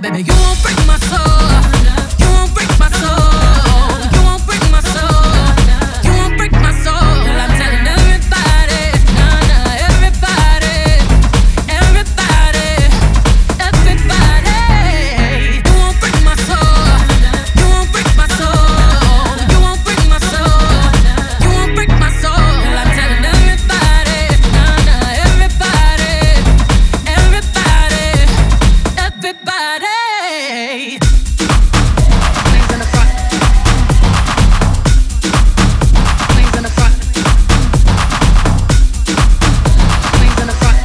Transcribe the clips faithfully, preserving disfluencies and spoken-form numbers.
baby, you won't break my soul. You won't break my soul. You won't break my soul. You won't break my soul. I'm telling everybody, nah, nah, everybody, everybody, everybody. You won't break my soul. You won't break my soul. You won't break my soul. You won't break my soul. I'm telling everybody, nah, nah, everybody, everybody, everybody. Queens in the front. Queens in the front. Queens in the front.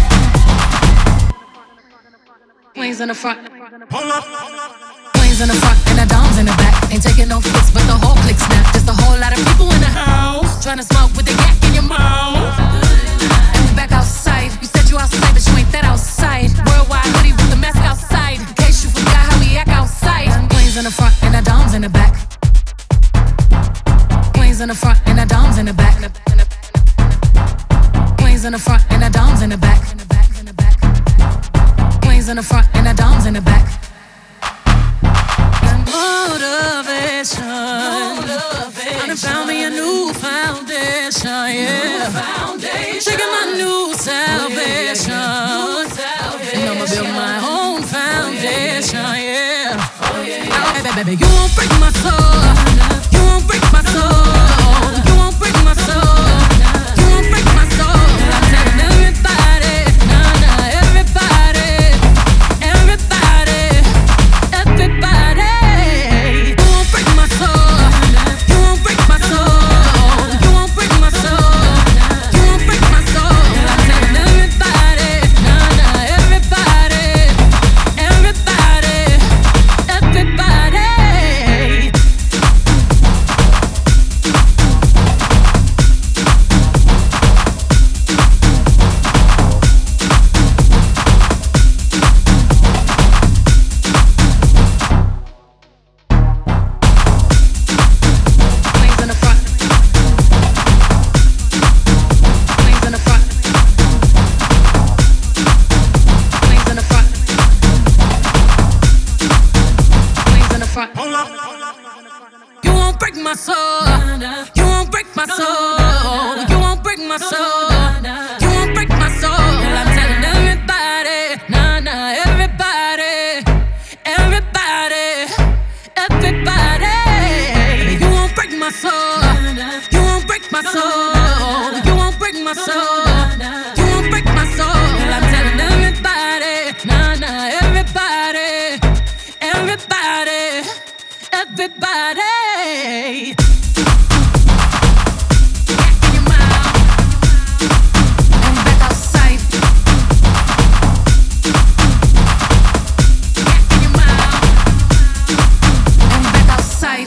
Queens in the front. Queens in the front and the doms in the back. Ain't taking no flicks, but the whole click snap. Just a whole lot of people in the house trying to smoke with the yak in your mouth. And we back outside. You said you outside, but you ain't that outside. Worldwide hoodie with the mask outside. In case you forgot how we act outside. Queens in the front and the doms in the back. Queens in the front and the doms in the back. Queens in the front and the doms in the back. Queens in the front and the doms in the back. Motivation. I done found me a new foundation, yeah. Taking my new salvation. And I'ma build my own foundation, yeah. Hey, baby, baby, you won't break my soul. You won't break my soul. You won't break my soul. You won't break my soul. I'm telling everybody, nah, nah, everybody, everybody, everybody. You won't break my soul. You won't break my soul. You won't break my soul. You won't break my soul. I'm telling everybody, nah, nah, everybody, everybody, everybody. Queens in the front. Queens in the front. Queens in the front. Queens in the front. You won't break my soul. You won't break my soul. You won't break my soul. You won't break my soul. I'm telling everybody, nah, nah, everybody, everybody, everybody. You won't break my soul. You won't break my soul. You won't break my soul. You won't break my soul. I'm telling everybody, nah, nah, everybody, everybody, everybody. Yak in your mouth. And we back outside. Yak in your mouth. And we back outside.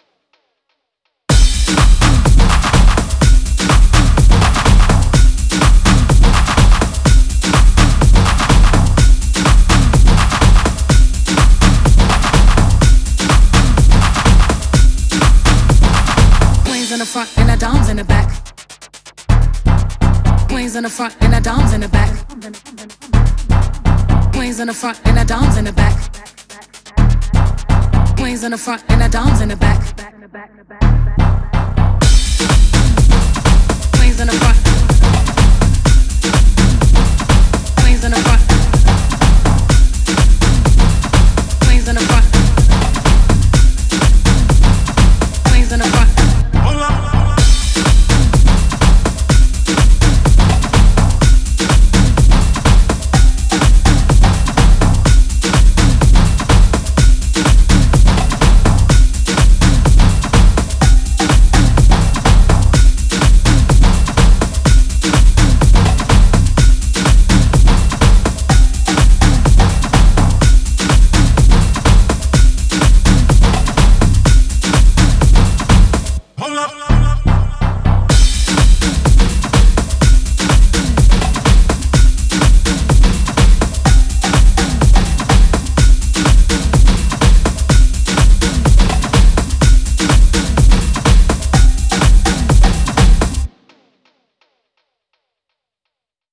Queens in the front and the doms in the back. Queens in the front and the doms in the back. Queens in the front and the doms in the back. Queens in the front and the doms in the back. Queens in the front.